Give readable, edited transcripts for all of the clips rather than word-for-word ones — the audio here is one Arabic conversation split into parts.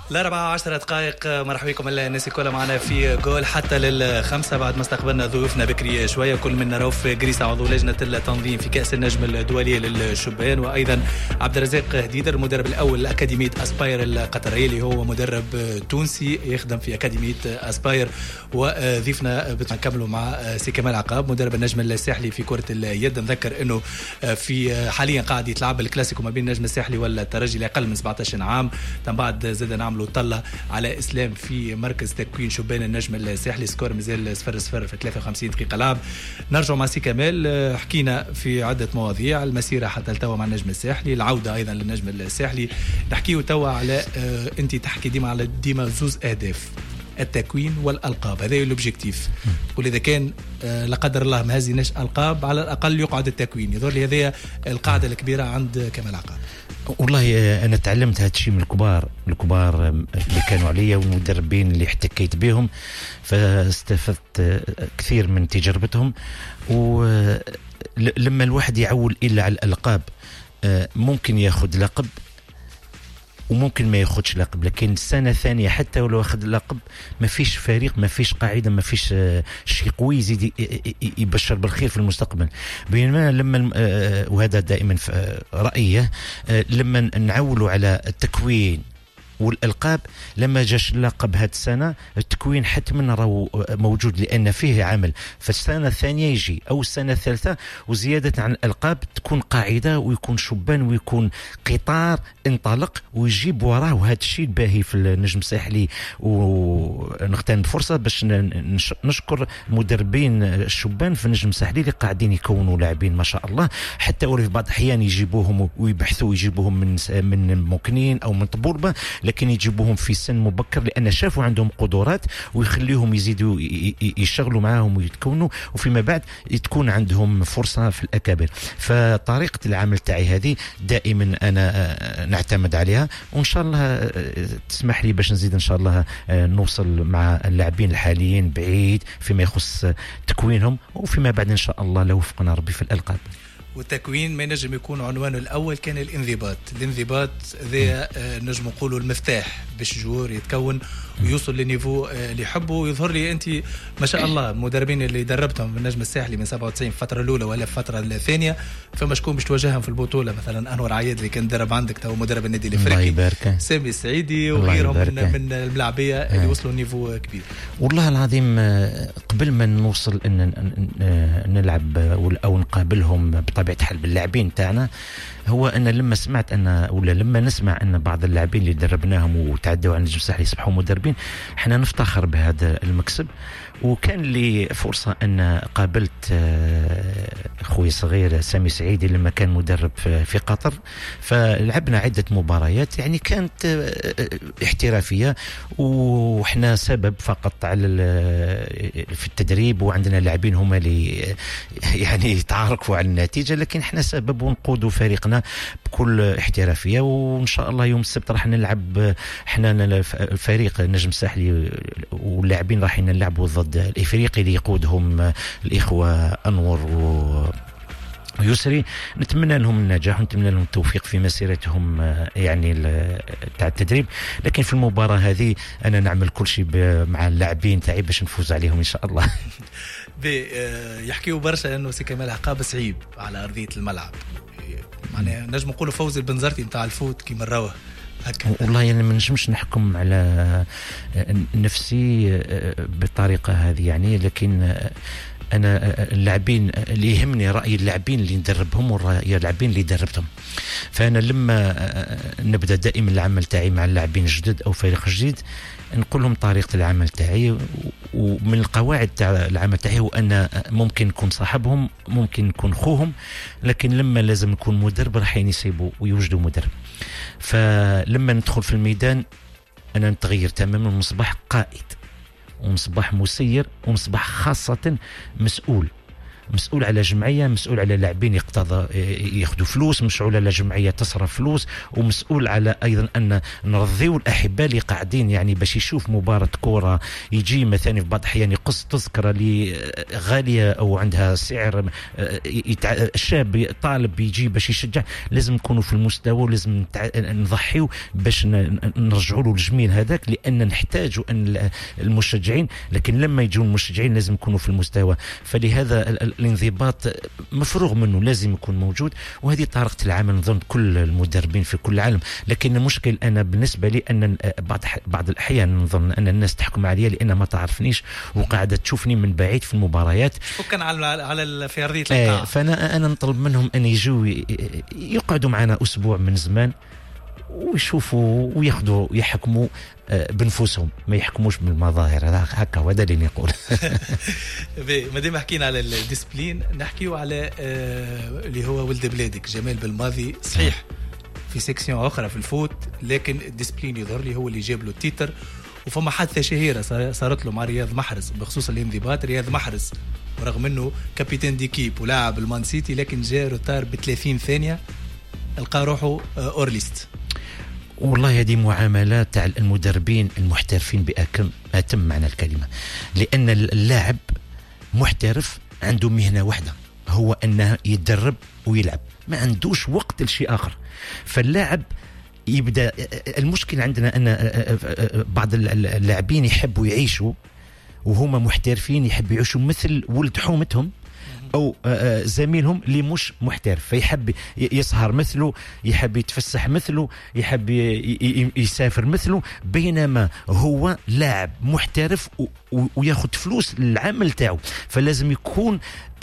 الأربعة 10 دقائق. مرحبا بكم الناس كلها معنا في جول حتى للخمسة بعد ما استقبلنا ضيوفنا بكري شوية. كل منا رؤوف قريسة عضو لجنة التنظيم في كأس النجم الدولية للشبان، وأيضا عبد الرزاق هديدر المدرب الأول لأكاديمية أسباير القطرية اللي هو مدرب تونسي يخدم في أكاديمية أسباير. وضيفنا بنكملوا مع سي كمال عقاب مدرب النجم الساحلي في كرة اليد. نذكر أنه في حاليا قاعد يتلعب الكلاسيكو ما بين النجم الساحلي والترجي لأقل من 17 عام. تم بعد زاد نعملوا طلة على إسلام في مركز تكوين شبان النجم الساحلي. سكور مازال 0-0 في 53 دقيقة لعب. نرجع مع سي كمال، حكينا في عدة مواضيع، المسيرة حتى التوا مع النجم الساحلي، العودة أيضا للنجم الساحلي. نحكيه توا على أنت تحكي ديما على ديما زوز أهداف، التكوين والألقاب، هذا الأوبجيكتيف. تقول إذا كان لا قدر الله ما هزيناش ألقاب على الأقل يقعد التكوين. يظهر لي هذه القاعدة الكبيرة عند كمال عقاب. والله أنا تعلمت هذا الشيء من الكبار اللي كانوا عليا والمدربين اللي احتكيت بهم، فاستفدت كثير من تجربتهم. ولما الواحد يعول إلا على الألقاب ممكن ياخد لقب وممكن ما ياخدش لقب، لكن السنة الثانية حتى ولو أخذ لقب ما فيش فريق، ما فيش قاعدة، ما فيش شيء قوي يزيد يبشر بالخير في المستقبل. بينما لما وهذا دائما رأيه، لما نعولوا على التكوين والألقاب، لما جاش اللقب هذه السنة التكوين حتما راهو موجود لأن فيه عمل، فالسنة الثانية يجي أو السنة الثالثة. وزيادة عن الألقاب تكون قاعدة ويكون شبان ويكون قطار انطلق ويجيب وراه. وهذا الشيء الباهي في النجم الساحلي. ونغتنم فرصة باش نشكر مدربين الشبان في النجم الساحلي اللي قاعدين يكونوا لاعبين ما شاء الله، حتى ولو في بعض الأحيان يجيبوهم ويبحثوا يجيبوهم من مكنين أو من طبولبة، لكن يجيبوهم في سن مبكر لأن شافوا عندهم قدرات ويخليهم يزيدوا يشتغلوا معاهم ويتكونوا، وفيما بعد تكون عندهم فرصة في الأكابر. فطريقة العمل تاعي هذه دائما أنا نعتمد عليها، وإن شاء الله تسمح لي باش نزيد إن شاء الله نوصل مع اللاعبين الحاليين بعيد فيما يخص تكوينهم، وفيما بعد إن شاء الله لو وفقنا ربي في الألقاب. والتكوين ما نجم يكون عنوانه الأول كان الانضباط ذا نجم نقولوا المفتاح باش جور يتكون ويوصل للنيفو اللي يحبه. ويظهر لي أنت ما شاء الله المدربين اللي دربتهم في النجم الساحلي من 97 في الفترة الأولى ولا في الفترة الثانية، فما شكون باش تواجههم في البطولة، مثلا أنور عياد اللي كان درب عندك تو مدرب النادي الأفريقي، سامي السعيدي وغيرهم من الملاعبية اللي وصلوا نيفو كبير. والله العظيم قبل ما نوصل أن نلعب أو نقابلهم بطبيعة الحال باللاعبين تاعنا، هو أن لما سمعت لما نسمع أن بعض اللاعبين اللي دربناهم وتعدوا على النجم الساحلي يصبحوا مدربين، احنا نفتخر بهذا المكسب. وكان لي فرصة أن قابلت أخوي الصغير سامي سعيدي لما كان مدرب في قطر، فلعبنا عدة مباريات يعني كانت احترافية، وإحنا سبب فقط على في التدريب، وعندنا لاعبين هم اللي يعني يتعاركوا على النتيجة، لكن إحنا سبب ونقودوا فريقنا بكل احترافية. وإن شاء الله يوم السبت راح نلعب إحنا الفريق النجم الساحلي واللاعبين راح نلعبوا ضد الإفريقي اللي يقودهم الإخوة أنور ويسري. نتمنى لهم النجاح ونتمنى لهم التوفيق في مسيرتهم يعني تاع التدريب، لكن في المباراة هذه أنا نعمل كل شيء مع اللاعبين تاعي باش نفوز عليهم إن شاء الله. يحكيوا برشا أنه سي كمال عقاب صعيب على أرضية الملعب، يعني نجم نقولوا فوز البنزرتي نتاع الفوت كيما الروه. والله يعني ما نجمش نحكم على نفسي بالطريقة هذه يعني، لكن أنا اللاعبين اللي يهمني رأي اللاعبين اللي ندربهم ورأي اللاعبين اللي دربتهم. فأنا لما نبدأ دائما العمل تاعي مع اللاعبين الجدد أو فريق جديد نقول لهم طريقة العمل تاعي، ومن القواعد تاع العمل تاعي هو أن ممكن نكون صاحبهم ممكن نكون خوهم، لكن لما لازم نكون مدرب راح يسيبوا ويوجدوا مدرب. فلما ندخل في الميدان أنا نتغير تماما، ونصبح قائد ونصبح مسير ونصبح خاصة مسؤول. مسؤول على جمعيه، مسؤول على لاعبين ياخذوا فلوس، مسؤول على جمعيه تصرف فلوس، ومسؤول على ايضا ان نرضيو الاحباء اللي قاعدين يعني باش يشوف مباراه كره، يجي مثلا في بعض الاحيان يقص تذكره اللي غاليه او عندها سعر، الشاب طالب يجي باش يشجع، لازم نكونوا في المستوى ولازم نضحيو باش نرجعوا له الجميل هذاك، لان نحتاجوا ان المشجعين، لكن لما يجوا المشجعين لازم يكونوا في المستوى. فلهذا الانضباط مفروغ منه لازم يكون موجود، وهذه طريقه العمل نظن كل المدربين في كل العالم. لكن المشكل انا بالنسبه لي ان بعض الاحيان نظن ان الناس تحكم عليا لان ما تعرفنيش وقاعده تشوفني من بعيد في المباريات، وكان على في ارضيه القاعه. فانا نطلب منهم ان يجوا يقعدوا معنا اسبوع من زمان ويشوفوا وياخذوا يحكموا بنفوسهم، ما يحكموش بالمظاهر. هكا هذا اللي نقول. ما دام حكينا على الديسبلين نحكيو على اللي هو ولد بلادك جمال بالماضي، صحيح في سيكسيون اخرى في الفوت، لكن الديسبلين يظهر لي هو اللي جاب له التيتر. وفما حادثه شهيره صارت له مع رياض محرز بخصوص الانضباط. رياض محرز رغم انه كابيتان ديكيب ولاعب المان سيتي، لكن جاء روتار ب 30 ثانيه لقى روحه اورليست. والله هذه معاملات تاع المدربين المحترفين بأتم معنى الكلمة، لأن اللاعب محترف عنده مهنة واحدة، هو أنه يتدرب ويلعب، ما عندوش وقت لشيء آخر. فاللاعب يبدأ، المشكلة عندنا أن بعض اللاعبين يحبوا يعيشوا وهم محترفين، يحبوا يعيشوا مثل ولد حومتهم أو زميلهم اللي مش محترف، فيحب يسهر مثله، يحب يتفسح مثله، يحب يسافر مثله، بينما هو لاعب محترف وياخد فلوس للعمل تاعه. فلازم يكون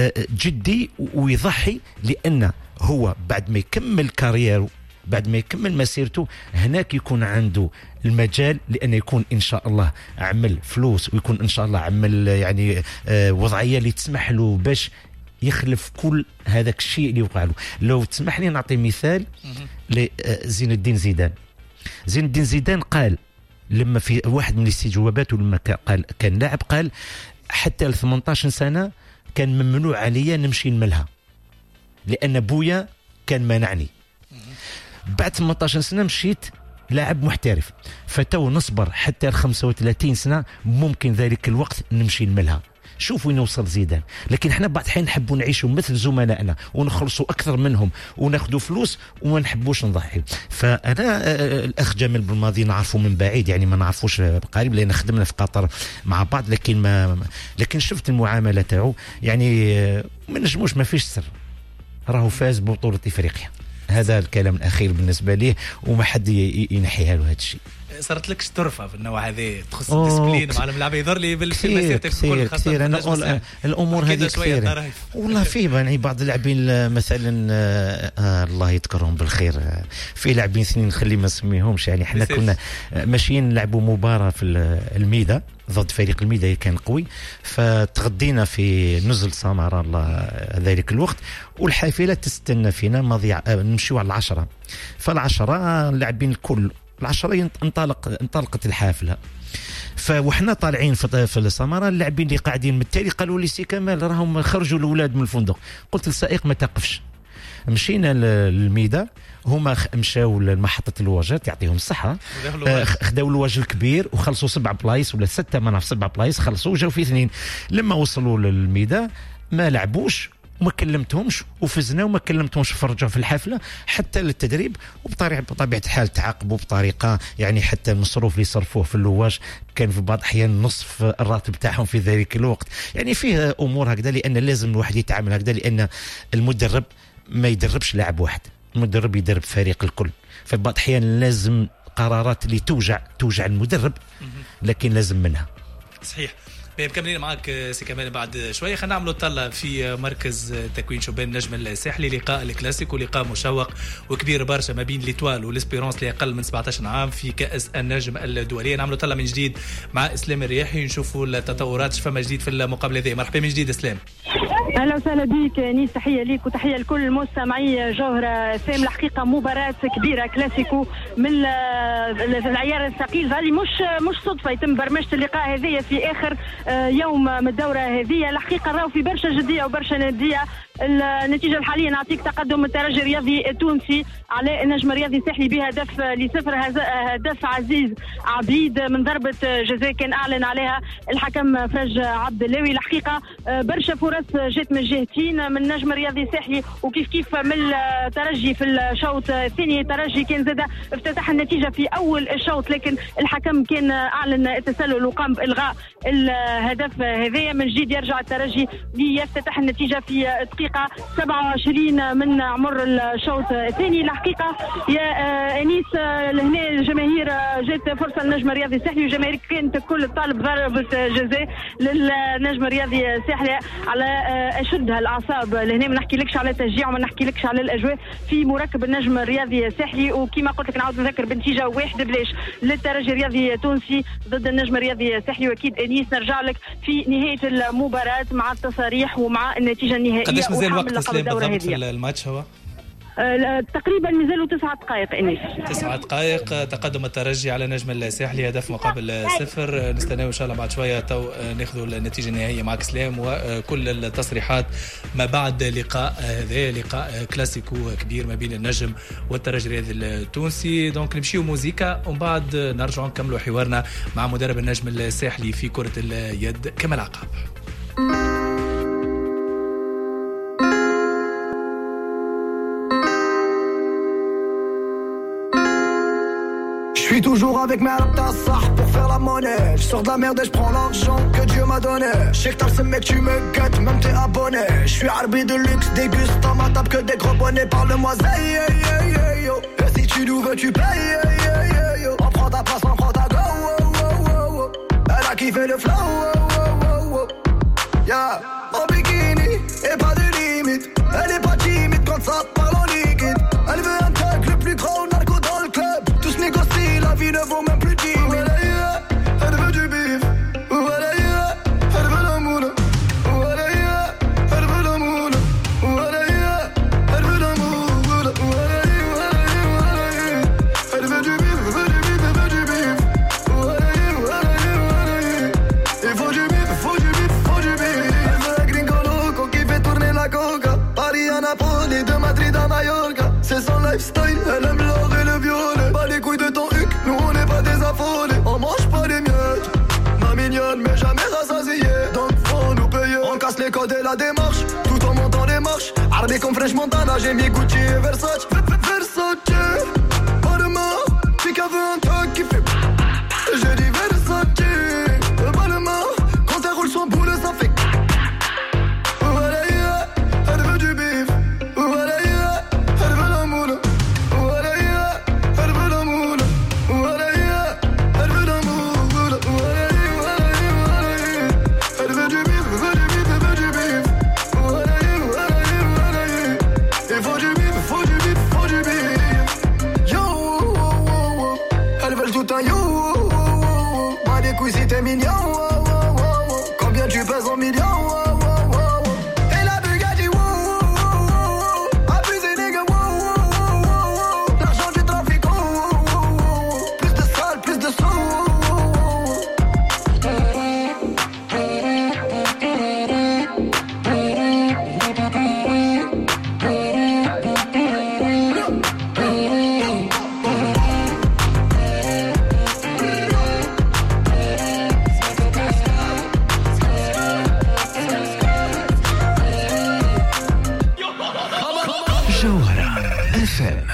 جدي ويضحي، لأن هو بعد ما يكمل كاريره، بعد ما يكمل مسيرته، هناك يكون عنده المجال لأن يكون إن شاء الله عمل فلوس، ويكون إن شاء الله عمل يعني وضعية اللي تسمح له باش يخلف كل هذاك الشيء اللي وقع له. لو تسمح لي نعطي مثال لزين الدين زيدان. زين الدين زيدان قال لما في واحد من الاستجوابات، ولما قال كان لاعب، قال حتى ل 18 سنة كان ممنوع عليا نمشي نملها لأن بويا كان مانعني. بعد 18 سنة مشيت لاعب محترف، فتو نصبر حتى ل 35 سنة ممكن ذلك الوقت نمشي نملها. شوف وين وصل زيدان. لكن احنا بعض الحين نحبوا نعيشوا مثل زملائنا ونخلصوا اكثر منهم وناخذوا فلوس وما نحبوش نضحي. فانا الاخ جمال بالماضي نعرفه من بعيد، يعني ما نعرفوش قريب لان خدمنا في قطر مع بعض، لكن شفت المعامله تاعو، يعني ما نجموش، ما فيش سر، راهو فاز ببطوله افريقيا. هذا الكلام الاخير بالنسبه ليه، وما حد ينحيها له هذا الشيء. صارت لكش طرفه في النوع هذا تخص الديسبلين مع الملعب؟ يظهر لي بالفيلم كثير انا الامور هذه كثير والله. في يعني بعض اللاعبين مثلا الله يذكرهم بالخير، في لاعبين سنين نخلي ما نسميهمش، يعني احنا كنا ماشيين نلعبوا مباراه في الميدا ضد فريق الميدا كان قوي، فتغدينا في نزل سمارة الله ذلك الوقت، والحافله تستنى فينا نمشيو على 10. فالعشرة اللاعبين الكل 10 انطلقت الحافله. فوحنا طالعين في السمارة، اللاعبين اللي قاعدين من التالي قالوا لي سي كمال راهم خرجوا الاولاد من الفندق. قلت للسائق ما تقفش. مشينا للميدا، هما مشاو لمحطة الواجات يعطيهم الصحة، خداو الواج الكبير وخلصوا 7 بلايص ولا 6 ما نعرف 7 بلايص خلصوا، وجاو في 2. لما وصلوا للميدا ما لعبوش وما كلمتهمش وفزنا وما كلمتهمش، فرجعوا في الحفله حتى للتدريب، بطبيعه الحال تعاقبوا بطريقه يعني حتى المصروف اللي صرفوه في اللواج كان في بعض الاحيان نصف الراتب تاعهم في ذلك الوقت. يعني فيه امور هكذا، لان لازم الواحد يتعامل هكذا، لان المدرب ما يدربش لاعب واحد، المدرب يدرب فريق الكل. في بعض الاحيان لازم قرارات اللي توجع المدرب، لكن لازم منها. صحيح. مكملين معك سي كمال بعد شويه. خلينا نعملوا طلة في مركز تكوين شبان النجم الساحلي، لقاء الكلاسيكو، لقاء مشوق وكبير برشا ما بين ليتوال والاسبيرونس اللي اقل من 17 عام في كاس النجم الدوليه. نعملوا طلة من جديد مع اسلام الرياحي، نشوفوا التطورات فما جديد في المقابله هذه. مرحبا من جديد اسلام. اهلا وسهلا بك نيس، تحيه ليك وتحيه لكل مستمعي جوهره سام. الحقيقه مباراه كبيره كلاسيكو من العيار الثقيل، هذه مش صدفه يتم برمجه اللقاء هذه في اخر يوم من الدوره هذه. الحقيقه راهو في برشا جديه وبرشا نديه. النتيجه الحاليه نعطيك تقدم الترجي الرياضي التونسي على النجم الرياضي الساحلي بهدف لصفر. هدف عزيز عبيد من ضربه جزاء كان اعلن عليها الحكم فرج عبد اللاوي. الحقيقه برشا فرص جات من جهتين، من النجم الرياضي الساحلي وكيف من الترجي في الشوط الثاني. الترجي كان زاد افتتح النتيجه في اول الشوط، لكن الحكم كان اعلن التسلل وقام بالغاء الهدف هذايا. من جديد يرجع الترجي ليفتتح النتيجه في دقيقه 27 من عمر الشوط الثاني. الحقيقه يا انيس لهنا الجماهير جات فرصه للنجم الرياضي الساحلي، والجماهير كانت كل طالب ضربه جزاء للنجم الرياضي الساحلي على اشدها الاعصاب. لهنا ما نحكيلكش على تشجيع وما نحكيلكش على الاجواء في مركب النجم الرياضي الساحلي. وكما قلت لك نعاود نذكر بنتيجه 1-0 للترجي الرياضي التونسي ضد النجم الرياضي الساحلي. واكيد انيس نرجع لك في نهايه المباراه مع التصاريح ومع النتيجه النهائيه. قداش مازال وقت تسليم بالضبط في الماتش؟ هو تقريبا مازالوا 9 دقائق انيس. 9 دقائق تقدم الترجي على نجم الساحلي هدف مقابل 0. نستناو ان شاء الله بعد شويه ناخذوا النتيجه النهائيه معك سلام وكل التصريحات ما بعد لقاء هذا، لقاء كلاسيكو كبير ما بين النجم والترجي الرياضي التونسي. دونك نمشيو موزيكا ومن بعد نرجعوا نكملوا حوارنا مع مدرب النجم الساحلي في كره اليد كمال عقاب. Je suis toujours avec mes raptas pour faire la monnaie. Je sors de la merde et je prends l'argent que Dieu m'a donné. Je sais que t'as le mec, tu me guettes, même t'es abonné. Je suis arbitre de luxe, déguste dans ma table que des gros bonnets. Parle-moi zay, yo. Et si tu nous veux, tu payes, yo. On prend ta place, on prend ta go, Elle a kiffé le flow, yeah. En bikini, et pas de limite. Elle est pas timide quand ça parle en liquide. Elle veut un truc le plus gros narco dans le club. Tous négocient, la vie ne vaut même plus 10 000. Elle veut du bif. Elle veut la moule. Elle veut la moule. Elle veut la moule. Elle veut du bif. Elle veut du bif. Elle veut du bif. Il faut du bif. Faut du bif. Faut du bif. Elle veut un gringo loco qui fait tourner la coca. Paris à Napoli, de Madrid à Mallorca. C'est son lifestyle. Elle aime l'or et le violet. Pas les couilles de ton huc. Nous on n'est pas des affolés. On mange pas les miettes. Ma mignonne mais jamais rassasiée. Donc faut nous payer. On casse les codes et la démarche. Tout en montant les marches. Armé comme French Montana. J'ai mis Gucci et Versace. Versace. Pas de mort. Chica veut un truc qui fait. J'ai dit Versace. Pas de mort. Quand elle roule son boule ça fait. Elle veut du bif. Elle veut la moule. Elle veut la moule. Elle veut la moule. Elle veut du bif. Elle veut du bif. Elle veut du bif. Il faut du bif. Faut du bif. Faut du bif. Yo. Elles veulent tout un yo. Moi des couilles si t'es mignon. Combien tu pèses en millions? Et la Bugatti. Abusé nigga. L'argent du trafic. Plus de sale, plus de sous. جوهرة FM.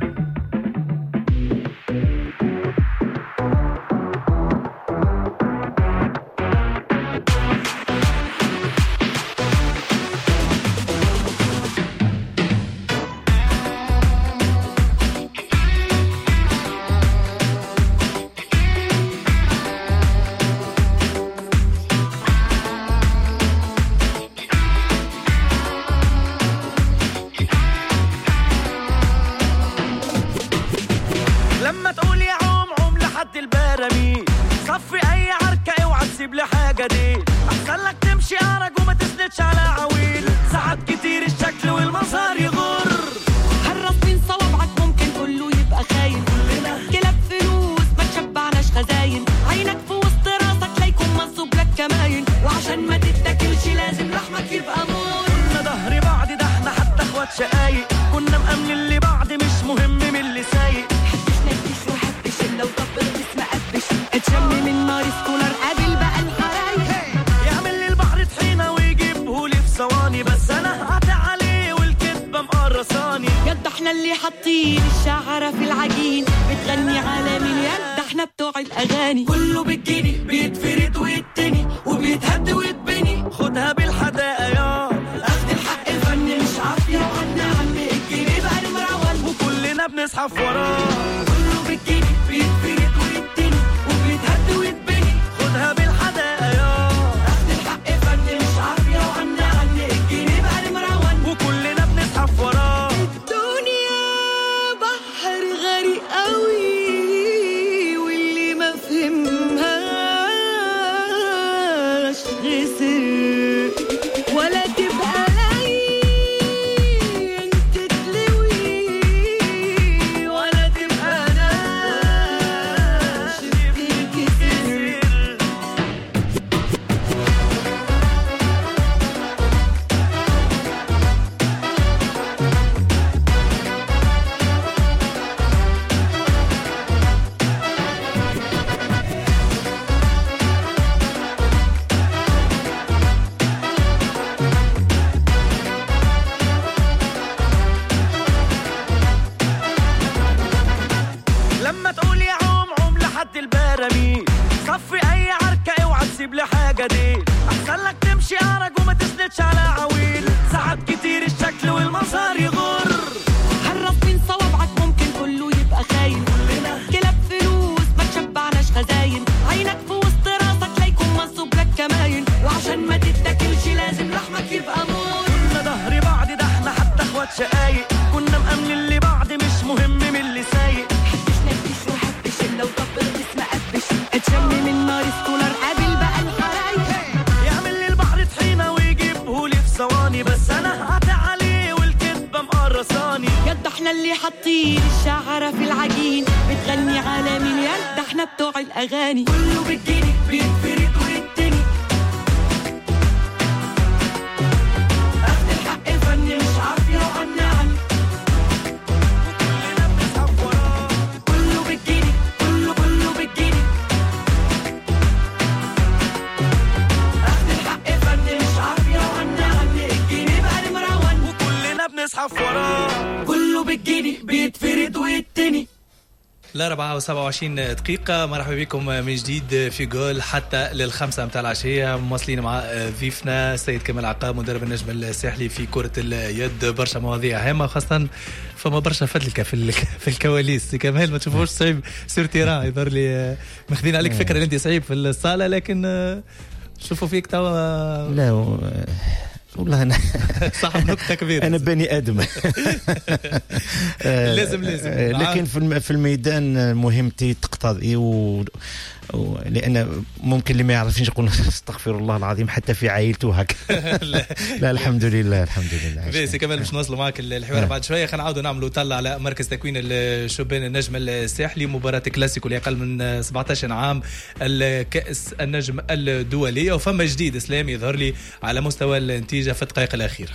لما تقول يا عوم لحد البراميل صفي اي عركة اوعى تسيب لي حاجة دي احسن لك تمشي ارج وما تسمع تسندش على عويل ساعات كتير الشكل والمظهر يغر حرص من صوابعك ممكن كله يبقى خاين كلاب فلوس ما تشبعناش خزاين عينك في وسط راسك ليكون منصوب لك كماين وعشان ما تتاكلش لازم لحمك يبقى مور كنا ظهر بعض ده احنا حتى اخوات شقايق كنا مأمنين لبعض مش مهم من اللي سايق حدش نكش وحدش الا وطبل اسم قبش اتشم من نار سكولر قابل بقى الحرايق يعمل لي البحر طحينه ويجيبهولي في ثواني بس انا قاطع عليه والكذبه مقرصاني يد احنا اللي حاطين الشعره في العجين بتغني عالم اليد احنا بتوع الاغاني كله بالجني بيتفرد ويتني وبيتهد ويتبني خدها بالحداقه يا اخد الحق الفني مش عافيه وعنا عم الجنيه بقى المراول وكلنا بنزحف وراه كله بالجني بيتفرد ويتني وبيتهد ويتبني خدها بالحداقه يا اخد الحق الفني مش عافيه وعنا عم الجنيه بقى المراول وكلنا بنزحف وراه الدنيا بحر غريق قوي واللي ما فهمهاش خسر ولا تبقى لين تتلوي ولا تبقى ناشف تنكسر لما تقول يا عوم لحد البراميل صفي اي عركه اوعى تسيب لي حاجه دي احسن لك تمشي ارج وما تسندش على عويل ساعات كتير الشكل والمظهر يغر حرص من صوابعك ممكن كله يبقى خاين كلاب فلوس ما تشبعناش خزاين عينك في وسط راسك ليكون منصوب لك كماين وعشان ما تتاكلش لازم لحمك يبقى مور كنا ظهر بعض ده احنا حتى اخوات شقايق كنا مأمنين لبعض مش مهم من اللي سايق حدش نكش وحدش الا وطبل اسم قبش اتشم من نار سكولر قابل بقى الحرايق يعمل لي البحر طحينه ويجيبهولي في ثواني بس انا قاطع عليه والكذبه مقرصاني يد احنا اللي حاطين الشعره في العجين بتغني عالم اليد احنا بتوع الاغاني كله بالجني بيتفرد ويتني اخد الحق الفني مش عافيه وعنا عني وكلنا بنزحف وراه كله بالجني كله بالجني اخد الحق الفني مش عافيه وعنا عني الجنيه بقى المراول وكلنا بنزحف وراه كله بالجني بيتفرد ويتني. 4:27 دقيقة. مرحبا بكم من جديد في جول حتى لل5 متاع العشية، مواصلين مع ضيفنا السيد كمال عقاب مدرب النجم الساحلي في كرة اليد. برشا مواضيع هامة، خاصة فما برشا فدلكة في الكواليس. كمال ما تشوفوش صعيب سور تيران، يظهر لي ماخذين عليك فكرة اللي انت صعيب في الصالة، لكن شوفوا فيك توا لا والله أنا صاحب نقطة كبيرة. أنا بني آدم لازم لكن في الميدان مهمتي تقتضي لأن ممكن اللي ما يعرفنيش يقول استغفر الله العظيم حتى في عائلته هكا. لا الحمد لله بس كمان باش نوصلوا معك الحوار بعد شويه. خلينا نعاودوا نعملوا طلع على مركز تكوين الشبان النجم الساحلي، مباراه كلاسيكو لاقل من 17 عام، الكأس النجم الدوليه، وفما جديد اسلام يظهر لي على مستوى النتيجه في الدقائق الاخيره.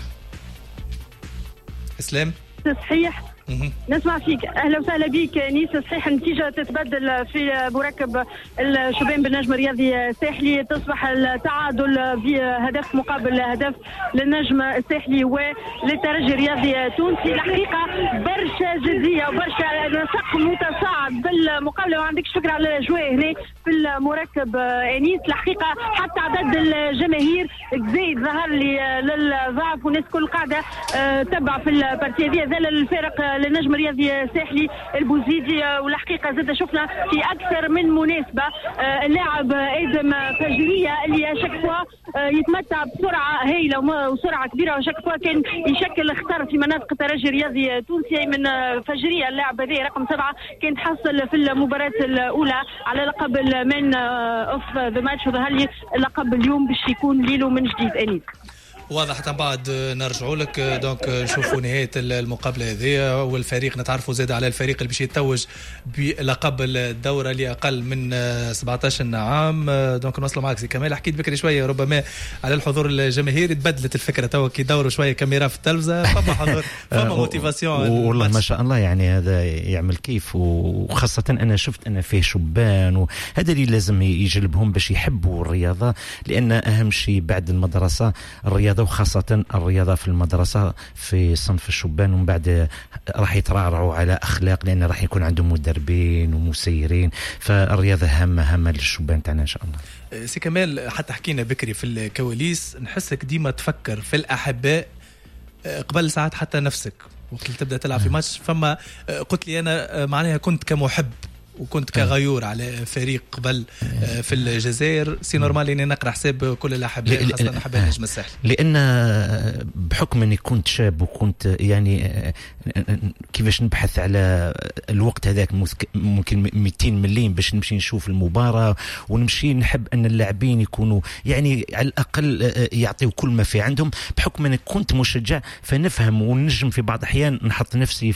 اسلام صحيح نسمع فيك. اهلا وسهلا بك نيس. صحيح النتيجه تتبدل في مركب الشبان بالنجم الرياضي الساحلي، تصبح التعادل بهدف مقابل هدف للنجم الساحلي وللترجي الرياضي التونسي. الحقيقه برشا جديه وبرشا نسق متصاعد بالمقابله، ما عندكش فكره على الاجواء هنا في المركب انيس. الحقيقه حتى عدد الجماهير زايد، ظهر لي للضعف والناس كل قاعده تبع في البارتيه هذه. زال الفارق للنجم الرياضي الساحلي البوزيدي، والحقيقه زاد شفنا في اكثر من مناسبه اللاعب ادم فجريه اللي شاك فوا يتمتع بسرعه هائله وسرعه كبيره، وشاك فوا كان يشكل خطر في مناطق الترجي الرياضي التونسي. من فجريه اللاعب هذا رقم 7 كان تحصل في المباراه الاولى على لقب المان اوف ذا ماتش، وظهر لي اللقب اليوم باش يكون ليله من جديد انيس. واضح. حتى بعد نرجعوا لك دونك نشوفوا نهايه المقابله هذه، والفريق نتعرفوا زاد على الفريق اللي باش يتوج بلقب الدوره اللي اقل من 17 عام. دونك نوصلوا معك زي كمال. حكيت بكري شويه ربما على الحضور الجماهيري، تبدلت الفكره توا كي يدوروا شويه كاميرا في التلفزه، فما حضور فما موتيفاسيون والله ما شاء الله. يعني هذا يعمل كيف، وخاصه انا شفت ان فيه شبان، وهذا اللي لازم يجلبهم باش يحبوا الرياضه، لان اهم شيء بعد المدرسه الرياضه، وخاصه الرياضه في المدرسه في صنف الشبان، ومن بعد راح يترعرعوا على اخلاق، لان راح يكون عندهم مدربين ومسيرين. فالرياضه هامه للشبان تاعنا ان شاء الله. سي كمال، حتى حكينا بكري في الكواليس، نحسك ديما تفكر في الاحباء قبل ساعات حتى نفسك وقت اللي تبدا تلعب في ماتش. فما قلت لي انا معناها كنت كمحب وكنت كغيور على فريق قبل في الجزائر، سي نورمال اني نقرا حساب كل الاحباء، خاصه احباء النجم الساحلي، لان بحكم اني كنت شاب وكنت يعني كيفاش نبحث على الوقت هذاك ممكن 200 مليم باش نمشي نشوف المباراه، ونمشي نحب ان اللاعبين يكونوا يعني على الاقل يعطيوا كل ما في عندهم. بحكم اني كنت مشجع فنفهم ونجم في بعض الاحيان نحط نفسي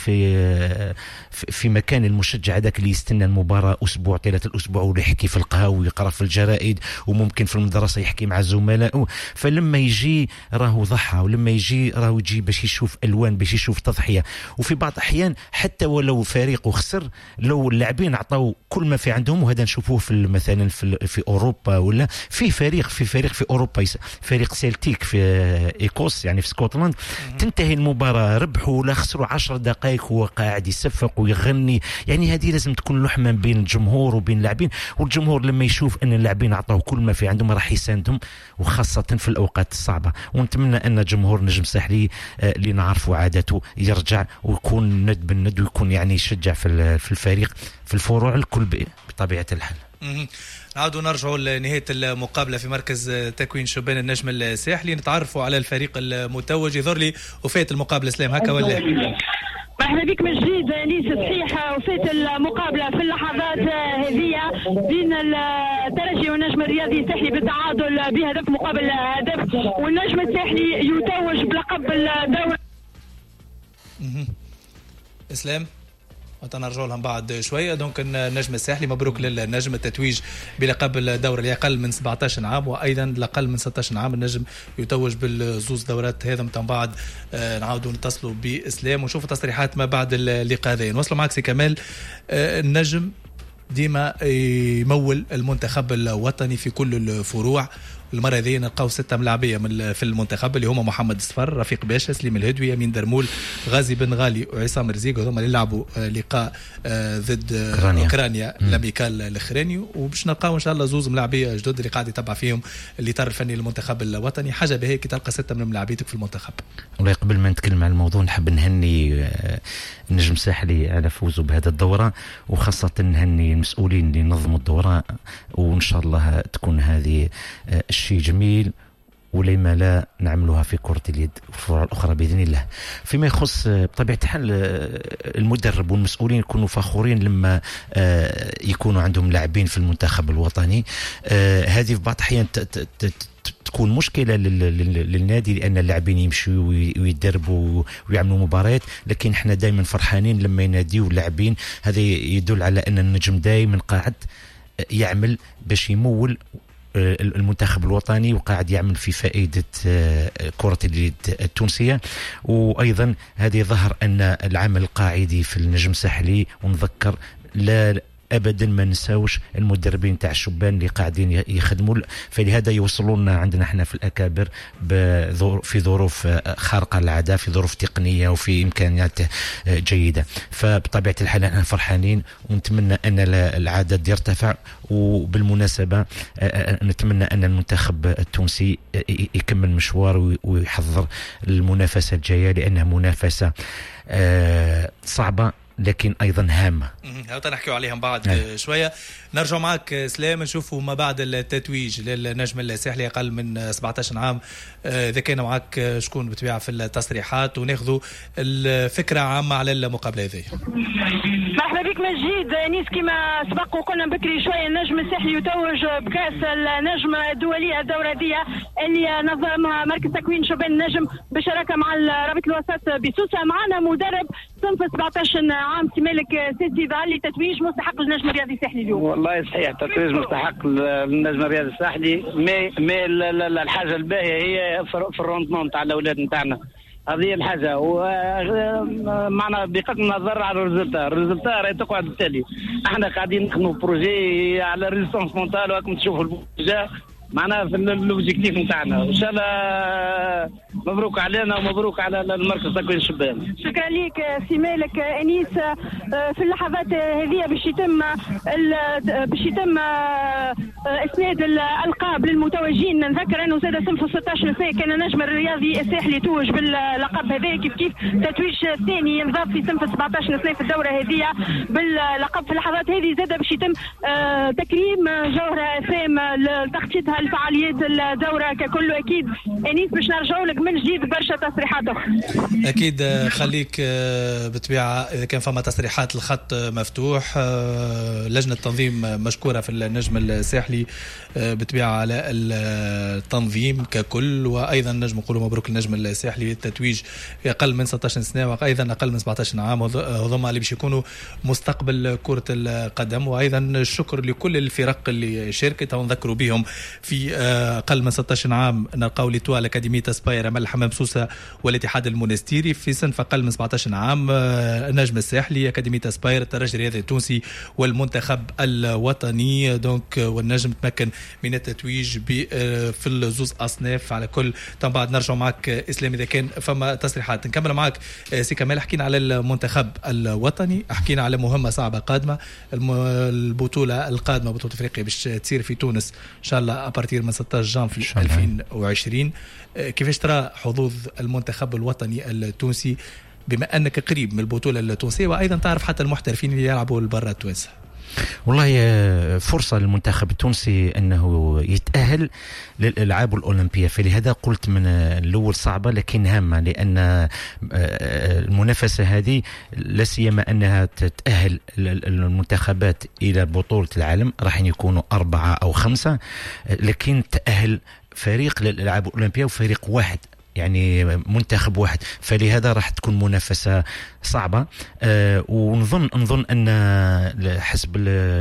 في مكان المشجع هذاك اللي يستنى المباراة أسبوع 3 الأسبوع، ويحكي في القهوة ويقرأ في الجرائد، وممكن في المدرسة يحكي مع زملائه. فلما يجي راهو ضحى، ولما يجي راهو يجي باش يشوف ألوان، باش يشوف تضحية. وفي بعض الأحيان حتى ولو فريقه خسر، لو اللاعبين عطوا كل ما في عندهم، وهذا نشوفوه في مثلا في أوروبا، ولا في فريق في أوروبا، فريق سيلتيك في إيكوس يعني في سكوتلاند، تنتهي المباراة ربحوا ولا خسروا 10 دقائق هو قاعد يصفق ويغني. يعني هذه لازم تكون لحمة بين الجمهور وبين اللاعبين، والجمهور لما يشوف ان اللاعبين عطاو كل ما في عندهم راح يساندهم، وخاصه في الاوقات الصعبه. ونتمنى ان جمهور نجم ساحلي اللي نعرفوا عادته يرجع ويكون ند بالند، ويكون يعني يشجع في الفريق في الفروع الكل بطبيعه الحال. نعودوا نرجعوا لنهايه المقابله في مركز تكوين شبان النجم الساحلي، نتعرفوا على الفريق المتوج. يظهر لي وفات المقابله سلام هكا ولا؟ مرحبا بك من جديد انيس. صحيح وفات المقابله في اللحظات هذه بين الترجي والنجم الرياضي الساحلي بالتعادل بهدف مقابل هدف، والنجم الساحلي يتوج بلقب الدوري. اسلام نرجع لهم بعد شويه. دونك النجم الساحلي مبروك للنجم التتويج بلقب الدوره اللي اقل من 17 عام، وايضا الاقل من 16 عام النجم يتوج بالزوز دورات. هذا من بعد نعاودوا نتصلوا باسلام ونشوفوا تصريحات ما بعد اللقاء هذا. نوصلوا معك سي كمال. النجم ديما يمول المنتخب الوطني في كل الفروع. المرة هذه نلقاو 6 ملاعبية في المنتخب اللي هما محمد الصفر، رفيق باشا، سليم الهدوي، يمين درمول، غازي بن غالي وعصام رزيق، هذوما اللي لعبوا لقاء ضد اوكرانيا لاميكال الاخراني. وباش نلقاو ان شاء الله زوز ملاعبية جدد اللي قاعد يتبع فيهم الاطار الفني للمنتخب الوطني. حاجة بهي كي تلقى 6 من ملاعبيتك في المنتخب. والله قبل ما نتكلم عن الموضوع نحب نهني النجم الساحلي على فوزه بهذه الدورة، وخاصة نهني المسؤولين اللي نظموا الدورة، وإن شاء الله تكون هذه الشيء جميل، ولما لا نعملوها في كرة اليد والفروع الأخرى بإذن الله. فيما يخص بطبيعة الحال المدرب والمسؤولين يكونوا فخورين لما يكونوا عندهم لاعبين في المنتخب الوطني. هذه في بعض الأحيان تكون مشكلة للنادي، لأن اللاعبين يمشوا ويدربوا ويعملوا مباريات، لكن احنا دائما فرحانين لما يناديوا اللاعبين. هذا يدل على أن النجم دائما قاعد يعمل باش يمول المنتخب الوطني، وقاعد يعمل في فائدة كرة اليد التونسية. وأيضا هذه ظهر أن العمل القاعدي في النجم الساحلي، ونذكر لا ابدا ما نساوش المدربين تاع الشبان اللي قاعدين يخدموا، فلهذا يوصلوا لنا عندنا احنا في الاكابر في ظروف خارقه للعاده، في ظروف تقنيه وفي امكانيات جيده. فبطبيعه الحال احنا فرحانين ونتمنى ان العدد يرتفع. وبالمناسبه نتمنى ان المنتخب التونسي يكمل مشوار ويحضر المنافسه الجايه، لانها منافسه صعبه لكن ايضا هامه. هاو نحكيو عليهم بعد شويه. نرجع معك سلام نشوفوا ما بعد التتويج للنجم الساحلي اقل من 17 عام. اذا كان معك شكون بتبيع في التصريحات وناخذوا الفكره عامه على المقابله هذه. مرحبا مرحبا بك من جديد انيس. كما سبق وقلنا بكري شويه النجم الساحلي يتوج بكاس النجم الدوليه الدوره دي اللي نظمها مركز تكوين شبان النجم بالشراكه مع رابطه الوسط بسوسه. معنا مدرب صنف 17 عام سي مالك سيدي اللي تتويج مستحق النجم الرياضي الساحلي اليوم. والله صحيح تتويج مستحق النجم الرياضي الساحلي. مي الحاجه الباهيه هي في الروندمون تاع الاولاد نتاعنا، هذه الحاجه. ومعنا بقدر النظر على الريزلتا راهي تقعد بالتالي. احنا قاعدين نخدموا بروجي على ريزيستونس مونتال وراكم تشوفوا البروجي معنا في الاوبجيكتيف نتاعنا. ان شاء الله مبروك علينا ومبروك على المركز تكوين الشبان. شكرا لك سي مالك انيس. في اللحظات هذه باش يتم اسناد الالقاب للمتوجين. نذكر انه زاد صنف 16 سنه كان نجم الرياضي الساحلي يتوج باللقب هذا، كيف تتويج الثاني ينضاف في صنف 17 سنه في الدوره هذه باللقب. في اللحظات هذه زاد باش يتم تكريم جوهره سام لتخطيطها الفعاليات الدوره ككل. اكيد انيس باش نرجعوا لك من جديد برشا تصريحات اخرى. اكيد خليك بطبيعه اذا كان فما تصريحات الخط مفتوح. لجنه التنظيم مشكوره في النجم الساحلي بطبيعه على التنظيم ككل، وايضا نجم نقولوا مبروك النجم الساحلي التتويج في اقل من 16 سنه وايضا اقل من 17 عام، هذوما اللي باش يكونوا مستقبل كره القدم. وايضا الشكر لكل الفرق اللي شاركت ونذكروا بهم في اقل من 16 عام. نلقاو ليتوال اكاديميه اسباير امل الحمام سوسه والاتحاد المونستيري. في صنف اقل من 17 عام النجم الساحلي اكاديميه اسباير الترجي الرياضي التونسي والمنتخب الوطني. دونك والنجم تمكن من التتويج في الزوز اصناف على كل. طبعا بعد نرجع معك اسلام اذا كان فما تصريحات. نكمل معك سي كمال. حكينا على المنتخب الوطني، حكينا على مهمه صعبه قادمه، البطوله القادمه بطوله افريقيا باش تصير في تونس ان شاء الله ابارتير من 16 جانفي 2020. كيفاش ترى حظوظ المنتخب الوطني التونسي بما انك قريب من البطوله التونسيه وايضا تعرف حتى المحترفين اللي يلعبوا لبرا التوانسه؟ والله فرصة للمنتخب التونسي أنه يتأهل للألعاب الأولمبية، فلهذا قلت من الأول صعبة لكن هامة، لأن المنافسة هذه لا سيما أنها تتأهل المنتخبات إلى بطولة العالم، راح يكونوا 4 أو 5، لكن تأهل فريق للألعاب الأولمبية وفريق واحد يعني منتخب واحد، فلهذا راح تكون منافسة صعبة. ونظن أن حسب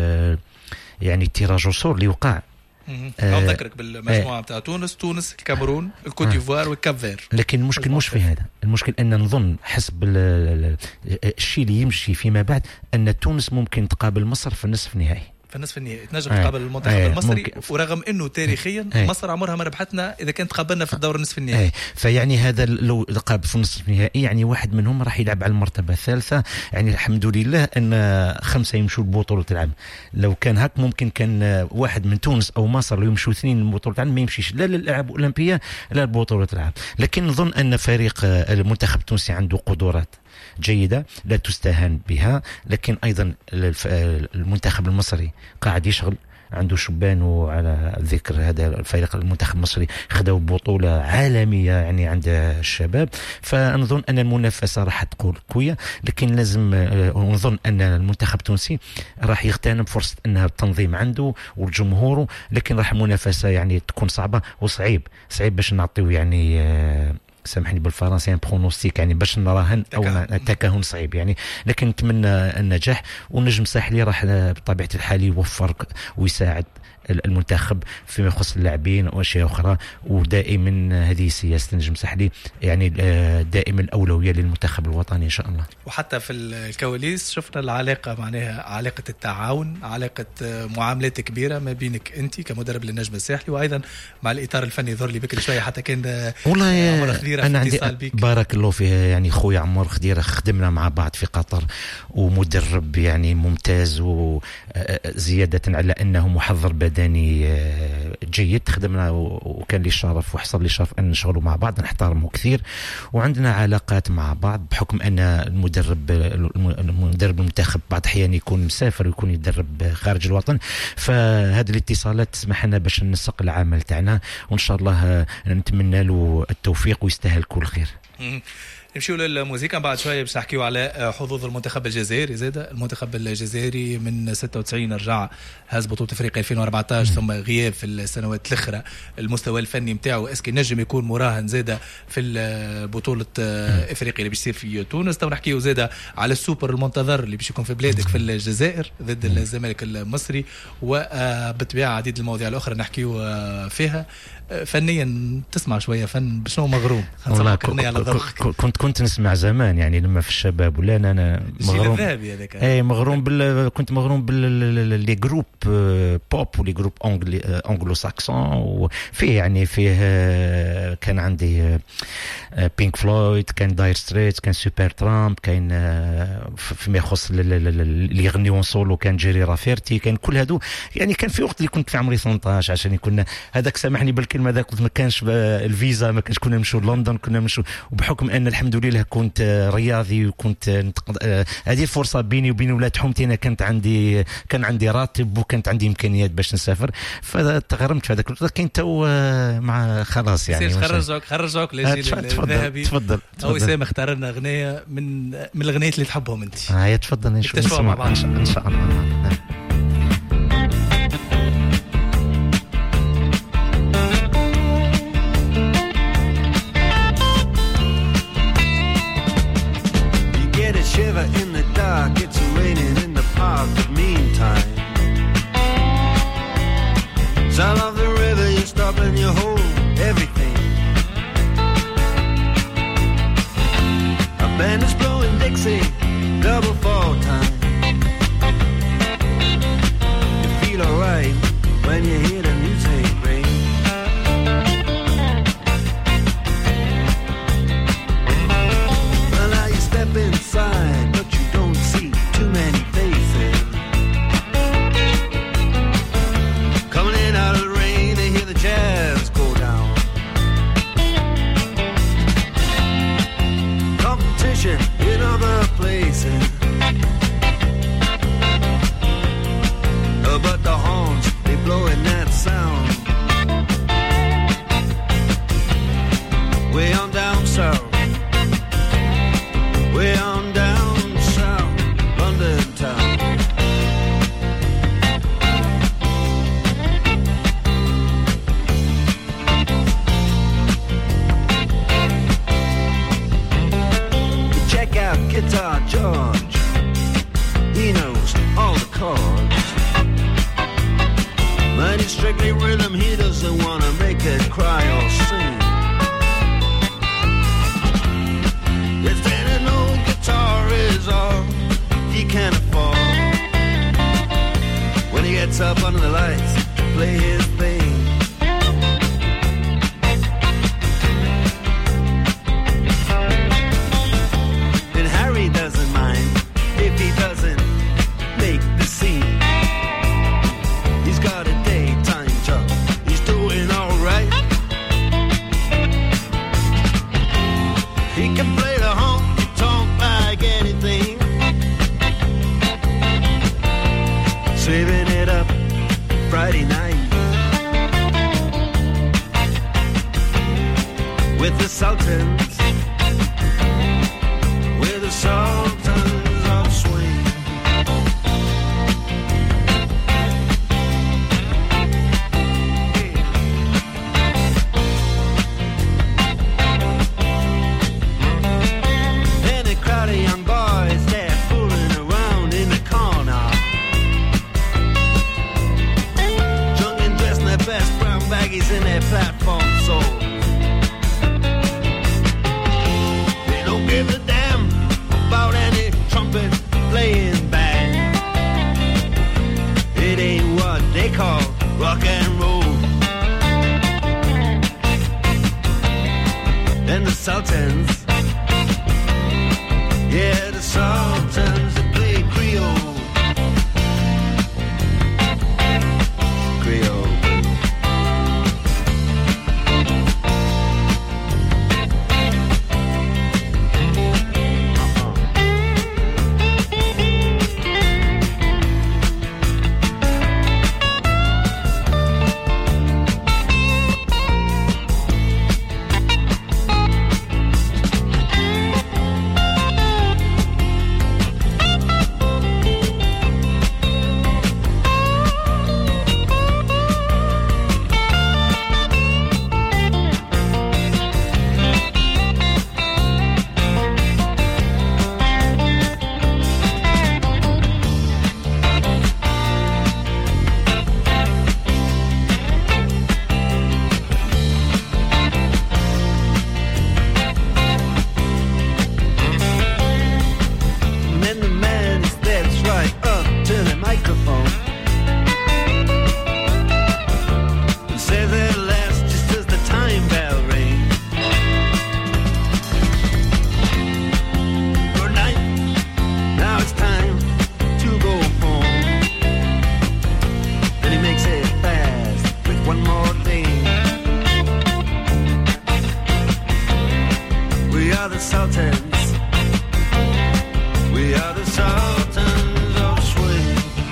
يعني التراجع اللي وقع أذكرك بالمجموعة بتاع تونس الكاميرون الكوت ديفوار والكافير. لكن المشكل مش في هذا، المشكل أن نظن حسب الشيء اللي يمشي فيما بعد أن تونس ممكن تقابل مصر في النصف النهائي. في النصف النهائي تنجم تقابل المنتخب المصري ورغم انه تاريخيا مصر عمرها ما ربحتنا اذا كانت قابلنا في الدور النصف النهائي. فيعني هذا لو قابل في النصف النهائي يعني واحد منهم راح يلعب على المرتبه الثالثه. يعني الحمد لله ان 5 يمشوا لبطوله العالم. لو كان هك ممكن كان واحد من تونس او مصر لو يمشوا 2 لبطوله العالم ما يمشيش لا للالعاب الاولمبيه لا لبطوله العالم. لكن نظن ان فريق المنتخب التونسي عنده قدرات جيدة لا تستهان بها، لكن أيضا المنتخب المصري قاعد يشغل عنده شبان. وعلى ذكر هذا الفريق المنتخب المصري خدوا بطولة عالمية يعني عند الشباب، فنظن أن المنافسة راح تكون قوية. لكن لازم نظن أن المنتخب التونسي راح يغتنم فرصة أنها التنظيم عنده والجمهور، لكن راح منافسة يعني تكون صعبة وصعيب باش نعطيو يعني سامحني بالفرنسي برونوستيك يعني باش نراهن او تكهن صعيب يعني. لكن نتمنى النجاح، والنجم الساحلي راح بطبيعه الحال يوفر ويساعد المنتخب فيما يخص اللاعبين واشياء اخرى. ودائما هذه سياسه النجم الساحلي يعني دائما الاولويه للمنتخب الوطني ان شاء الله. وحتى في الكواليس شفنا العلاقه معناها علاقه التعاون، علاقه معاملات كبيره ما بينك انت كمدرب للنجم الساحلي وايضا مع الاطار الفني. ظهر لي بكري شويه حتى كان والله انا عندي بارك الله فيه يعني خويا عمر خديره، خدمنا مع بعض في قطر ومدرب يعني ممتاز، وزياده على انه محضر بدني جيد. خدمنا وكان لي الشرف وحصل لي الشرف ان نشتغلوا مع بعض، نحترمه كثير وعندنا علاقات مع بعض بحكم ان المدرب المنتخب بعض الاحيان يكون مسافر ويكون يدرب خارج الوطن. فهذه الاتصالات تسمح لنا باش ننسق العمل تاعنا، وان شاء الله نتمنى له التوفيق ويستاهل كل خير. نمشيو للموسيقى بعد شويه باش نحكيو على حظوظ المنتخب الجزائري. زاد المنتخب الجزائري من 96 رجع هاز بطوله افريقيا 2014 ثم غياب في السنوات الاخرى. المستوى الفني نتاعو اسكي نجم يكون مراهن زاده في بطوله افريقيا اللي باش تصير في تونس. تو نحكيو زاده على السوبر المنتظر اللي باش يكون في بلادك في الجزائر ضد الزمالك المصري، وبالطبيعه عديد المواضيع الاخرى نحكيو فيها. فنيا تسمع شويه فن بشنو مغروم كنت نسمع زمان يعني لما في الشباب ولا انا مغروم اي مغروم كنت مغروم باللي جروب بوب ولي جروب انجلو ساكسون، وفيه يعني فيه كان عندي بينك فلويد، كان داير ستريت، كان سوبر ترامب، كان فيما يخص اللي يغنيون سولو كان جيري رافيرتي، كان كل هادو يعني. كان في وقت اللي كنت في عمري 18 عشان كنا هذاك سامحني بالكلمه ذاك ما كانش الفيزا، ما كانش كنا نمشوا لندن، كنا نمشوا، وبحكم ان الحمد لله كنت رياضي وكنت هذه فرصه بيني وبين ولاد حومتي. انا كان عندي راتب وكانت عندي امكانيات باش نسافر، فتغرمت في هذاك الوقت. لكن تو مع خلاص يعني خرجوك للجيل الذهبي. تفضل او اسامه اختار لنا اغنيه من الاغنيات اللي تحبهم انت. تفضل نسمع ان شاء الله. Shiver in the dark, it's raining in the park, but meantime sound of the river, you stop and you hold everything. A band is blowing Dixie, double fall time. You feel alright when you hear the music ring. Well, now you step inside, but you don't see too many faces. Coming in out of the rain, they hear the jazz go down. Competition in other places, but the horns, they blowing that sound. Way on down south, way on down south, London town. Check out Guitar George, he knows all the chords. But it's strictly rhythm, he doesn't want to make it cry or sing. If any old guitar is all he can afford, when he gets up under the lights to play his thing. And Harry doesn't mind if he doesn't make the scene. He's got a daytime job, he's doing alright. He can play the honky-tonk like anything, saving it up Friday night with the Sultans, with the Sultans of Swing. And a crowd of young boys, they're fooling around in the corner, drunk and dressed in their best brown baggies in their platform soles. They don't give a damn about any trumpet playing band. It ain't what they call rock and roll. And the Sultans, yeah, the Sultans, they play Creole. Creole. one more thing. We are the Sultans. We are the Sultans of swing.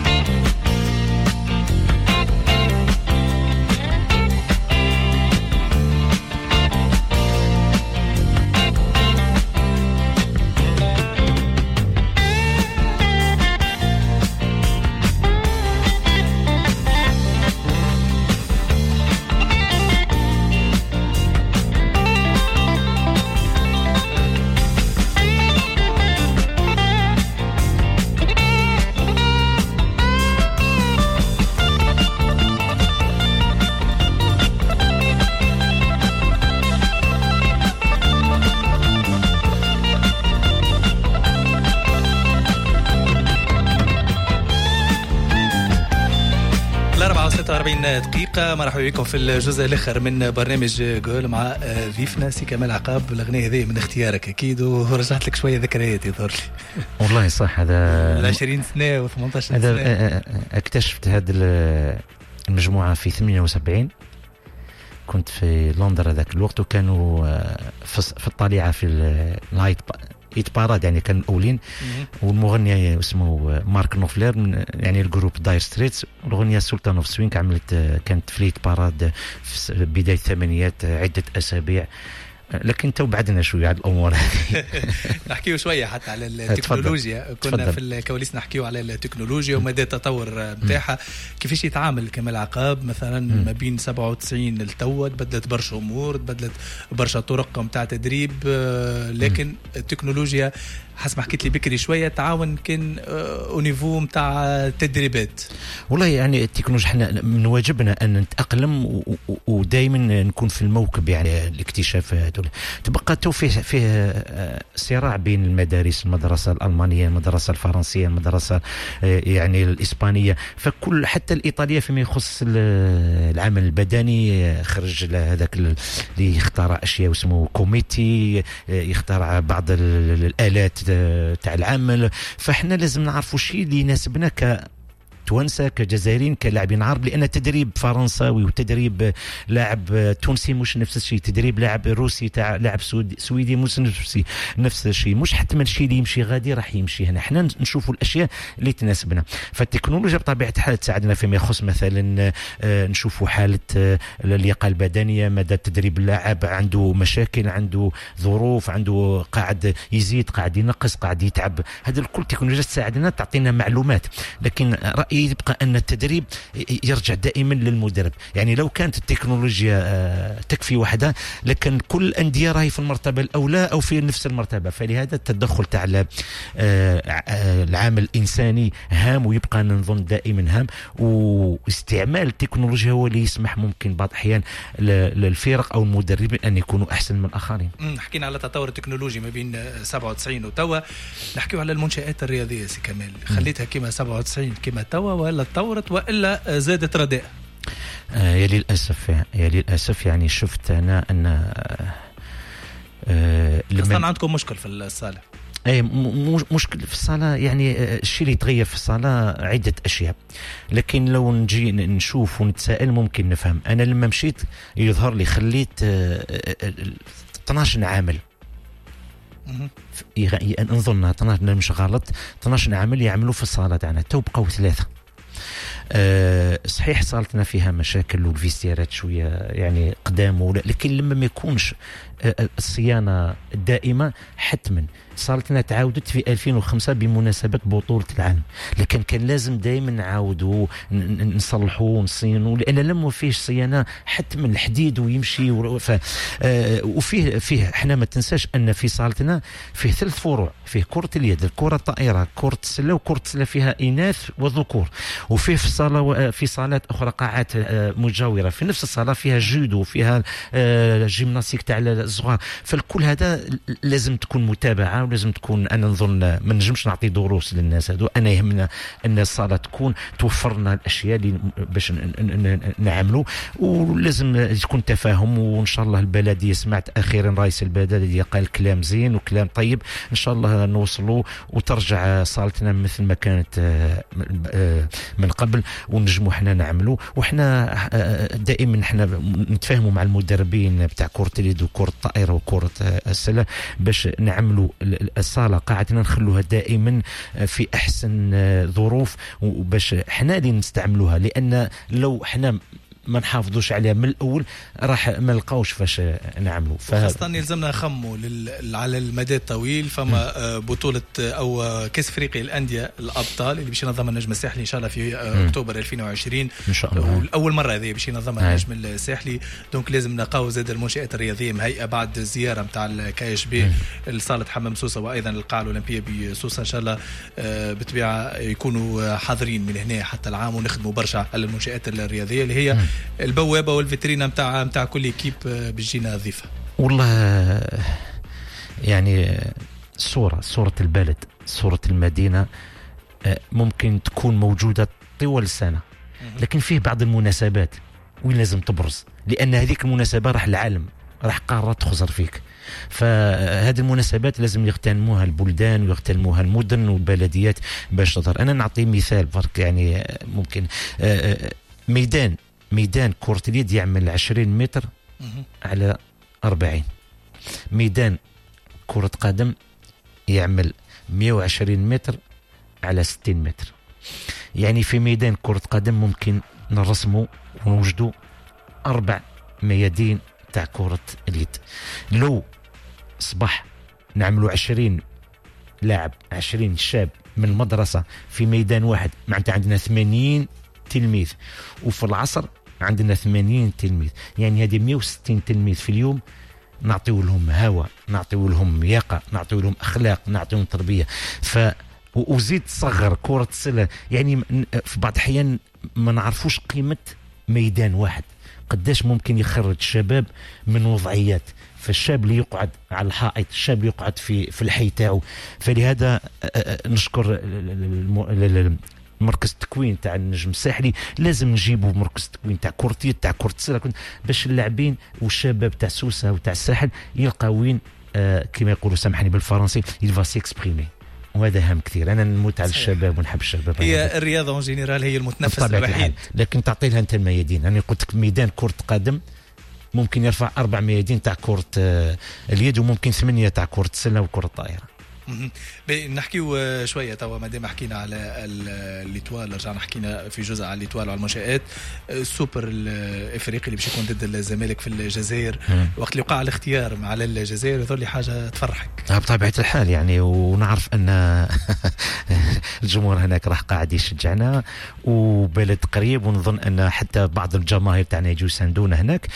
دقيقة. مرحبا بكم في الجزء الآخر من برنامج جول مع ضيفنا سي كمال عقاب. الأغنية هذه من اختيارك أكيد ورجعت لك شوية ذكريات يظهر لي. والله صح هذا 20 سنة و18 سنة. هذا اكتشفت هذه المجموعة في 78. كنت في لندن ذاك الوقت وكانوا في الطليعة في النايت ايت باراد يعني كانوا الاولين. والمغني اسمه مارك نوفلر يعني الجروب داير ستريتس. الاغنيه سلطان اوف سوينك كانت في ايت باراد في بدايه الثمانينات عده اسابيع. لكن تو بعدنا شويه على الامور هذه. نحكيو شويه حتى على التكنولوجيا. كنا في الكواليس نحكيو على التكنولوجيا ومدى التطور نتاعها. كيفاش يتعامل كمال عقاب مثلا ما بين 97 لتوا؟ تبدلت برشا امور، تبدلت برشا طرق نتاع تدريب، لكن التكنولوجيا حسب ما حكيت لي بكري شويه تعاون كان او نيفو نتاع تدريبات. والله يعني التكنولوجيا احنا من واجبنا ان نتاقلم ودائما نكون في الموكب يعني الاكتشافات. تبقى تو فيه صراع بين المدارس، المدرسه الالمانيه، المدرسه الفرنسيه، المدرسه يعني الاسبانيه. فكل حتى الايطاليه فيما يخص العمل البدني خرج هذاك اللي اخترع اشياء اسمه كوميتي، يخترع بعض الالات تاع العمل. فاحنا لازم نعرفوا شيء اللي يناسبنا توانسة كجزائريين كلاعبين عرب، لأن تدريب فرنساوي وتدريب لاعب تونسي مش نفس الشيء، تدريب لاعب روسي تاع لاعب سويدي مش نفس الشيء. مش حتى من الشيء اللي يمشي غادي راح يمشي هنا. احنا نشوفوا الأشياء اللي تناسبنا. فالتكنولوجيا بطبيعة الحال تساعدنا فيما يخص مثلا نشوفوا حالة اللياقة البدنية، مدى تدريب اللاعب، عنده مشاكل، عنده ظروف، عنده قاعد يزيد، قاعد ينقص، قاعد يتعب. هذا الكل تكنولوجيا تساعدنا تعطينا معلومات. لكن رأيي يبقى أن التدريب يرجع دائما للمدرب. يعني لو كانت التكنولوجيا تكفي وحدها لكن كل الأندية راهي في المرتبة الأولى أو في نفس المرتبة. فلهذا التدخل تاع العامل الإنساني هام، ويبقى نظن دائما هام. واستعمال التكنولوجيا هو اللي يسمح ممكن بعض الأحيان للفرق أو المدربين أن يكونوا أحسن من الآخرين. حكينا على تطور التكنولوجي ما بين 97 وتوا. نحكيو على المنشآت الرياضية سي كمال. خليتها كما 97 كما توا ولا تطورت وإلا زادت رداء؟ يا للأسف يعني شفت أنا أن أصلا عندكم مشكل في الصالة. اي مشكل في الصالة. يعني الشيء اللي يتغير في الصالة عدة أشياء، لكن لو نجي نشوف ونتساءل ممكن نفهم. أنا لما مشيت يظهر لي خليت 12 عامل، نظن 12 مش غلط، 12 عامل يعملوا في الصالة تاعنا. تو بقوا 3. صحيح صارتنا فيها مشاكل والفيستيرات شوية يعني قدام، لكن لما ما يكونش الصيانة الدائمة حتما. صارتنا تعاودت في 2005 بمناسبة بطولة العالم، لكن كان لازم دائما نعاودوا نصلحوا ونصينوا، لأن لما فيش صيانة حتما الحديد ويمشي. وفيه احنا ما تنساش أن في صالتنا فيه 3 فروع، فيه كرة اليد، الكرة الطائرة، كرة السلة، وكرة السلة فيها إناث وذكور. وفيه في صالات أخرى قاعات مجاورة في نفس الصالة فيها جودو، فيها جيمناستيك تاع الصغار. فالكل هذا لازم تكون متابعة ولازم تكون. انا نظن ما نجمش نعطي دروس للناس هذو، انا يهمنا ان الصاله تكون توفرنا الاشياء اللي باش نعملوا، ولازم يكون تفاهم. وان شاء الله البلديه، سمعت اخيرا رئيس البلديه قال كلام زين وكلام طيب، ان شاء الله نوصلوا وترجع صالتنا مثل ما كانت من قبل، ونجموا احنا نعملوا. وحنا دائما احنا نتفاهموا مع المدربين بتاع كرة اليد وكرة الطائرة وكرة السلة باش نعملوا الصالة قاعدنا نخلوها دائما في احسن ظروف، وباش احنا اللي نستعملوها، لان لو احنا ما نحافظوش عليها من الاول راح ما نلقاوش فاش نعملوا. خاصة يلزمنا نخموا على المدى الطويل. فما بطولة او كاس افريقيا الانديه الابطال اللي باش ينظمها النجم الساحلي ان شاء الله في اكتوبر 2020 ان شاء الله، واول مرة هذه باش ينظمها النجم الساحلي. دونك لازم نلقاو زاد المنشآت الرياضيه مهيئه بعد زياره نتاع الكاش بي لصالة حمام سوسه وايضا القاعه الاولمبيه بسوسه. ان شاء الله بالطبيعه يكونوا حاضرين من هنا حتى العام، ونخدموا برشا على المنشآت الرياضيه اللي هي البوابه والفيترينا نتاع كل ايكيب بتجينا نظيفه. والله يعني صورة البلد، صورة المدينة ممكن تكون موجودة طوال السنة، لكن فيه بعض المناسبات وين لازم تبرز، لأن هذيك المناسبة راح العالم، راح قارة تخزر فيك. فهذه المناسبات لازم يغتنموها البلدان ويغتنموها المدن والبلديات باش تظهر. أنا نعطي مثال برك، يعني ممكن ميدان كرة اليد يعمل 20 متر على 40. ميدان كرة قدم يعمل 120 متر على 60 متر. يعني في ميدان كرة قدم ممكن نرسموا ونوجدوا 4 ميادين تاع كرة اليد. لو صباح نعملوا 20 لاعب، 20 شاب من مدرسة في ميدان واحد، معناتها عندنا 80 تلميذ، وفي العصر عندنا 80 تلميذ. يعني هذه 160 تلميذ في اليوم، نعطيو لهم هواء، نعطيو لهم لياقة، نعطيو لهم أخلاق، نعطيو لهم تربية. وزيد صغر كرة السلة. يعني في بعض الأحيان ما نعرفوش قيمة ميدان واحد، قداش ممكن يخرج شباب من وضعيات. فالشاب اللي يقعد على الحائط، الشاب اللي يقعد في الحي تاعو. فلهذا نشكر مركز التكوين تاع النجم الساحلي، لازم نجيبوا مركز التكوين تاع كرة تاع كرة السلة باش اللاعبين والشباب تاع سوسة وتاع الساحل يلقاو وين كما يقولوا سامحني بالفرنسي يلفا سيكسبريمي. وهذا اهم كثير. انا نموت على الشباب ونحب الشباب. هي الرياضه اون جينيرال هي المتنفس الوحيد، لكن تعطي لها انت الميادين. انا قلت لك ميدان كرة قدم ممكن يرفع 4 ميادين تاع كرة اليد، وممكن 8 تاع كرة السلة وكرة الطائرة. نحكيو شويه توا مادام حكينا على الليتوال، رجعنا حكينا في جزء على الليتوال وعلى المنشآت. السوبر الافريقي اللي باش يكون ضد الزمالك في الجزائر، وقت اللي وقع الاختيار على الجزائر يظل لي حاجه تفرحك بطبيعه الحال. يعني ونعرف ان الجمهور هناك راح قاعد يشجعنا، وبلد قريب، ونظن ان حتى بعض الجماهير تاعنا يجوا يساندونا هناك.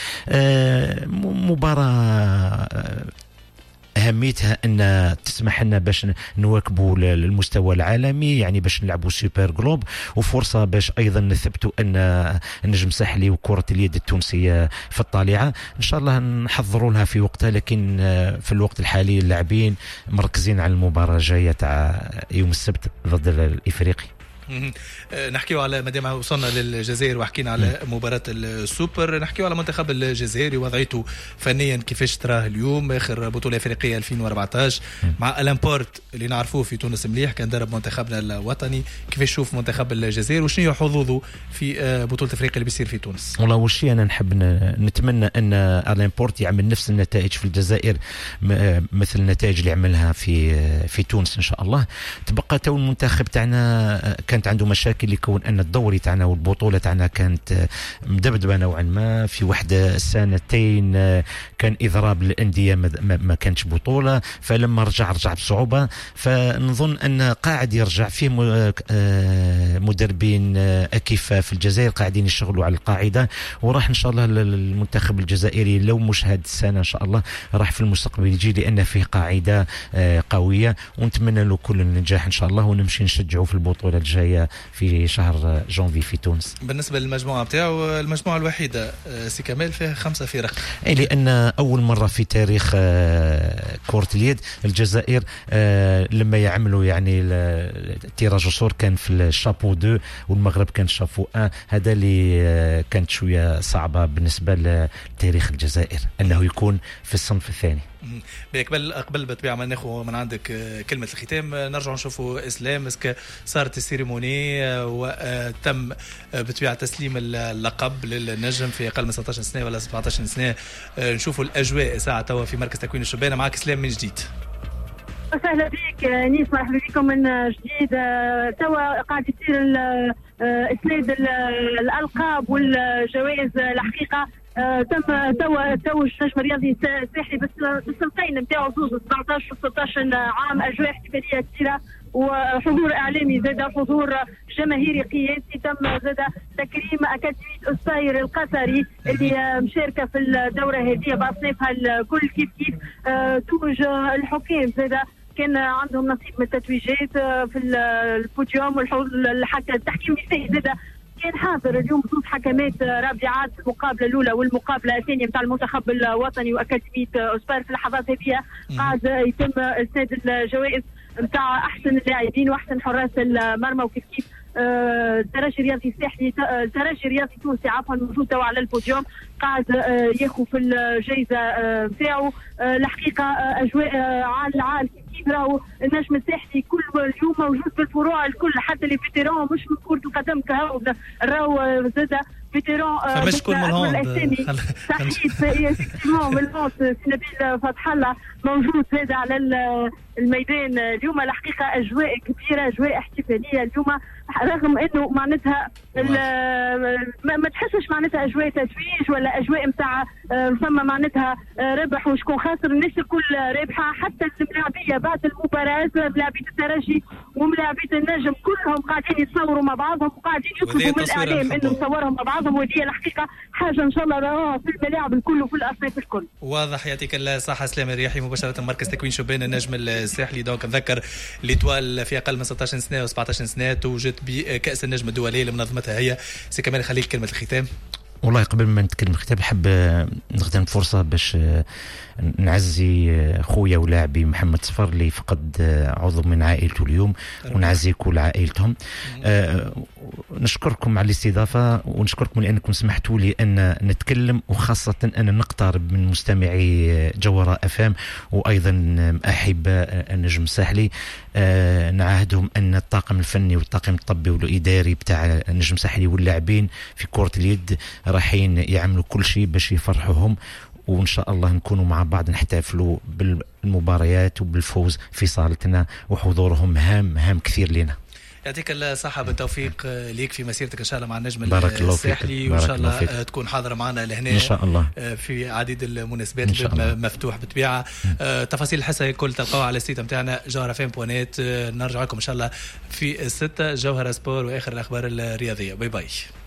مباراه أهميتها أن تسمح لنا باش نواكبوا المستوى العالمي، يعني باش نلعبوا سوبر جلوب، وفرصة باش أيضا نثبتوا أن النجم الساحلي وكرة اليد التونسية في الطالعة. إن شاء الله نحضروا لها في وقتها، لكن في الوقت الحالي اللاعبين مركزين على المباراة الجاية تاع يوم السبت ضد الإفريقي. نحكيو على مادام وصلنا للجزائر وحكينا على مباراة السوبر، نحكيو على منتخب الجزائري وضعيته فنيا كيفاش تراه اليوم. اخر بطولة افريقية 2014 مع الامبورت اللي نعرفوه في تونس مليح، كان درب منتخبنا الوطني. كيفاش تشوف منتخب الجزائر وشنو هي حظوظه في بطولة افريقيا اللي بيصير في تونس؟ والله وشي انا نحب نتمنى ان الامبورت يعمل نفس النتائج في الجزائر مثل النتائج اللي عملها في تونس ان شاء الله. تبقى تو المنتخب تاعنا كانت عنده مشاكل لكون ان الدوري تاعنا والبطوله تاعنا كانت مدبدبه نوعا ما. في واحده سنتين كان اضراب للانديه، ما كانتش بطوله، فلما رجع بصعوبه. فنظن ان قاعد يرجع فيه مدربين اكفاء في الجزائر قاعدين يشتغلوا على القاعده، وراح ان شاء الله المنتخب الجزائري لو مش هذه السنه ان شاء الله راح في المستقبل يجي، لان فيه قاعده قويه، ونتمنى له كل النجاح ان شاء الله، ونمشي نشجعه في البطوله الجايه هي في شهر جانفي في تونس. بالنسبه للمجموعه بتاعه المجموعه الوحيده سي كمال فيها 5 فرق، لان اول مره في تاريخ كرة اليد الجزائر لما يعملوا يعني التيراج الصور كان في الشابو 2 والمغرب كان شابو 1. هذا اللي كانت شويه صعبه بالنسبه لتاريخ الجزائر انه يكون في الصنف الثاني. قبل بطبيعه ما ناخذ من عندك كلمه الختام نرجع نشوفوا اسلام اسك صارت السيريموني وتم بطبيعه تسليم اللقب للنجم في اقل من 16 سنه ولا 17 سنه. نشوفوا الاجواء ساعه توا في مركز تكوين الشبان. معك اسلام من جديد. اهلا بك نيس، مرحبا بكم من جديد. توا قاعد يصير اسناد الالقاب والجوائز. الحقيقه تم توج نجم رياضي ساحلي بالسنتين نتاعو زوز 17 و 16 عام. اجواء احتفاليه كثيره وحضور اعلامي زاد حضور جماهيري قياسي. تم زاد تكريم اكاديميه اساير القطري اللي مشاركه في الدوره هذه باصنافها الكل كيف توج الحكام زاد كان عندهم نصيب من التتويجات في البوديوم حتى التحكيم النسائي زاد كان حاضر اليوم زوج حكمات رابعات المقابله الاولى والمقابله الثانيه نتاع المنتخب الوطني واكاديميه اسبار. في اللحظات هذه قاعد يتم اسناد الجوائز نتاع احسن اللاعبين واحسن حراس المرمى وكيف كيف الترجي الرياضي الساحلي الترجي الرياضي التونسي عفوا موجود توا على البوديوم قاعد ياخذ في الجائزه نتاعو. الحقيقه اجواء عال راهو النجم الساحلي كل اليوم موجود بالفروع الكل حتى اللي فيتيرون مش من كرة القدم كهو راهو زاد فيتيرون فمش كل من هون صحيح من الهوند نبيل فتح الله موجود زاد على الميدان اليوم. الحقيقه اجواء كبيره اجواء احتفاليه اليوم رغم انه معناتها ما تحسش معناتها اجواء تتويج ولا اجواء نتاع ثم معناتها ربح وشكون خاسر. الناس الكل رابحه حتى الملاعبيه بعد المباراه ملاعبيه الترجي وملاعبيه النجم كلهم قاعدين يتصوروا مع بعضهم وقاعدين يطلبوا من الاعلام انه نصورهم مع بعضهم. ودي الحقيقه حاجه ان شاء الله راها في الملاعب الكل وفي الاصناف الكل. واضح. يعطيك الصحه اسلام الرياحي مباشره مركز تكوين شبان النجم الساحلي. دونك نذكر ليتوال في اقل من 16 سنه و17 سنه توجد بكاس النجم الدوليه اللي منظمتها هي. سي كمال خليك كلمه الختام. والله قبل ما نتكلم الختام بحب نخدم فرصة باش نعزي خويا ولاعبي محمد صفر اللي فقد عضو من عائلته اليوم ونعزي كل عائلتهم. نشكركم على الاستضافة ونشكركم لأنكم سمحتوا لي أن نتكلم وخاصة أن نقترب من مستمعي جوهرة FM وأيضا أحباء النجم الساحلي. نعاهدهم أن الطاقم الفني والطاقم الطبي والإداري بتاع النجم الساحلي واللاعبين في كرة اليد رايحين يعملوا كل شيء باش يفرحوهم وإن شاء الله نكونوا مع بعض نحتفلوا بالمباريات وبالفوز في صالتنا وحضورهم هام كثير لنا. يعطيك الصحة بالتوفيق ليك في مسيرتك إن شاء الله مع النجم الساحلي وإن شاء الله تكون حاضرة معنا لهنا إن شاء الله في عديد المناسبات مفتوح بطبيعة. تفاصيل الحصة كل تلقاوها على السيت متاعنا جوهرة.net. نرجع لكم إن شاء الله في 6 جوهرة سبور وآخر الأخبار الرياضية. باي باي.